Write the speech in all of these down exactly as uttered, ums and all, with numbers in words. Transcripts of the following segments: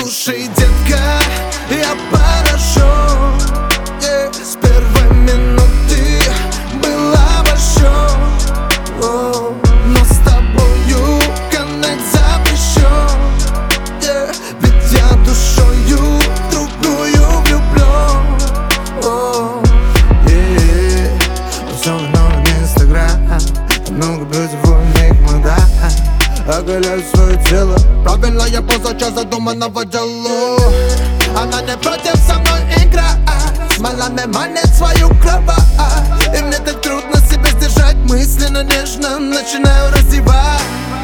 Послушай, детка, я поражен, yeah. С первой минуты был обольщен, oh. Но с тобою коннект запрещен, yeah. Ведь я душою в другую влюблен, oh. Yeah. Особенно в Инстаграм много бьютифульных мода. Оголяю свое тело, правильная поза, час задуманного дела. Она не против со мной играть, смолами манит свою кровать. И мне так трудно себя сдержать, мысленно нежно начинаю раздевать.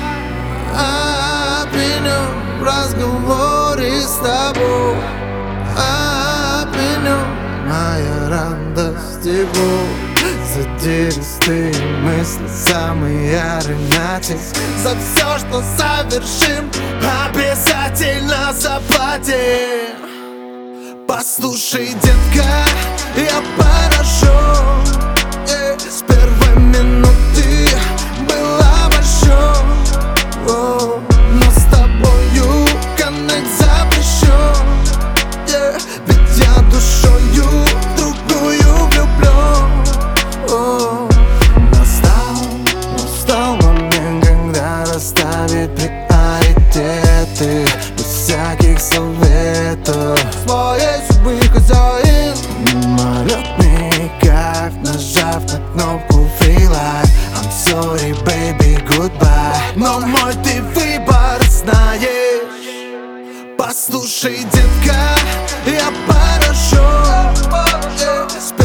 Обвиню в разговоре с тобой, обвиню моя радость и боль. Задиристые мысли, самый ярый натиск. За все, что совершим, обязательно заплатим. Послушай, детка, я поражен, yeah. С первой минуты был обольщен, oh. Но с тобою коннект запрещен, yeah. Ведь я душою в другую влюблен, oh. Настал, настал момент, когда расставить приоритеты без всяких советов. Своей судьбы хозяин, мимолетный кайф, нажав на кнопку free life. I'm sorry, baby, goodbye. Но мой ты выбор знаешь. Послушай, детка, я поражен, yeah.